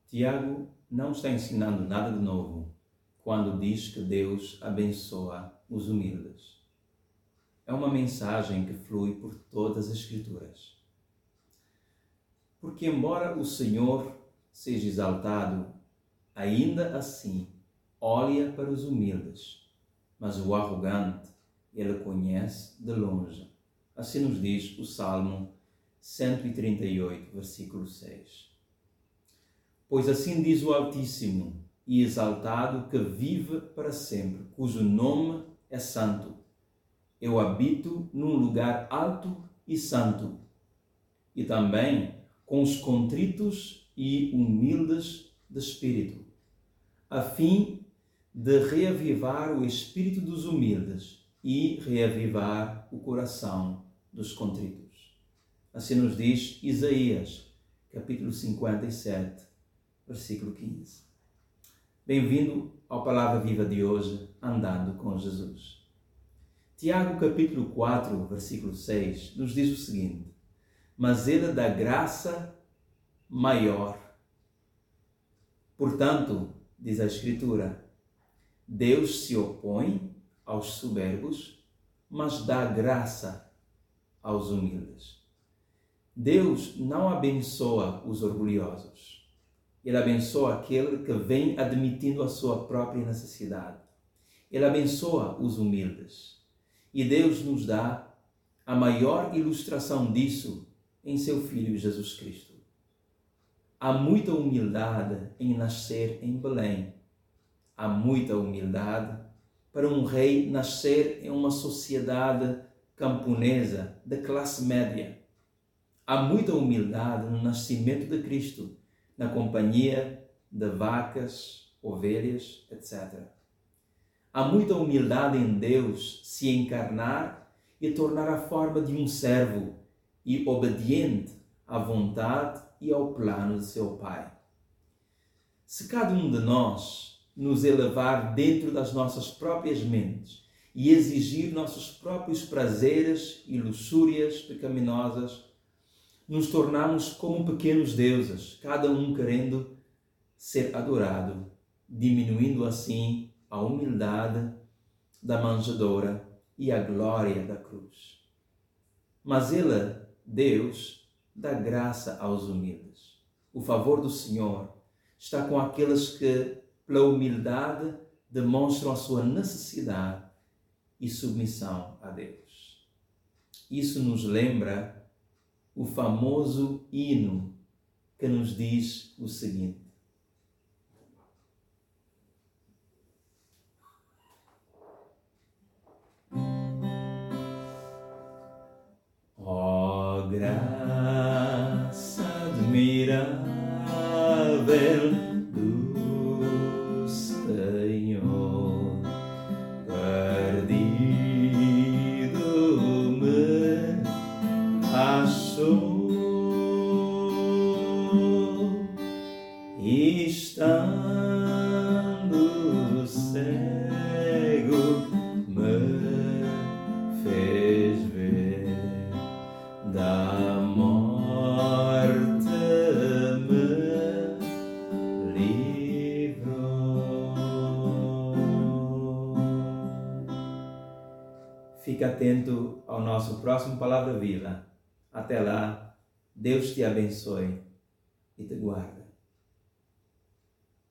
Tiago não está ensinando nada de novo quando diz que Deus abençoa os humildes. É uma mensagem que flui por todas as Escrituras. Porque, embora o Senhor seja exaltado, ainda assim olha para os humildes, mas o arrogante ele conhece de longe. Assim nos diz o Salmo 138, versículo 6. Pois assim diz o Altíssimo e exaltado que vive para sempre, cujo nome é santo. Eu habito num lugar alto e santo, e também com os contritos e humildes de espírito, a fim de reavivar o espírito dos humildes e reavivar o coração dos contritos. Assim nos diz Isaías, capítulo 57, versículo 15. Bem-vindo ao Palavra Viva de hoje, Andando com Jesus. Tiago, capítulo 4, versículo 6, nos diz o seguinte: mas ele dá graça maior. Portanto, diz a Escritura, Deus se opõe aos soberbos, mas dá graça aos humildes. Deus não abençoa os orgulhosos. Ele abençoa aquele que vem admitindo a sua própria necessidade. Ele abençoa os humildes. E Deus nos dá a maior ilustração disso em seu Filho Jesus Cristo. Há muita humildade em nascer em Belém. Há muita humildade para um rei nascer em uma sociedade camponesa de classe média. Há muita humildade no nascimento de Cristo, na companhia de vacas, ovelhas, etc. Há muita humildade em Deus se encarnar e tornar a forma de um servo e obediente à vontade e ao plano de seu Pai. Se cada um de nós nos elevar dentro das nossas próprias mentes e exigir nossos próprios prazeres e luxúrias pecaminosas, nos tornamos como pequenos deuses, cada um querendo ser adorado, diminuindo assim a humildade da manjedoura e a glória da cruz. Mas Ele, Deus, dá graça aos humildes. O favor do Senhor está com aqueles que, pela humildade, demonstram a sua necessidade e submissão a Deus. Isso nos lembra o famoso hino que nos diz o seguinte: ó graça admirável do Senhor, perdido me achou, e estando cego me fez ver, da morte me livrou. Fique atento ao nosso próximo Palavra Viva. Até lá, Deus te abençoe e te guarde.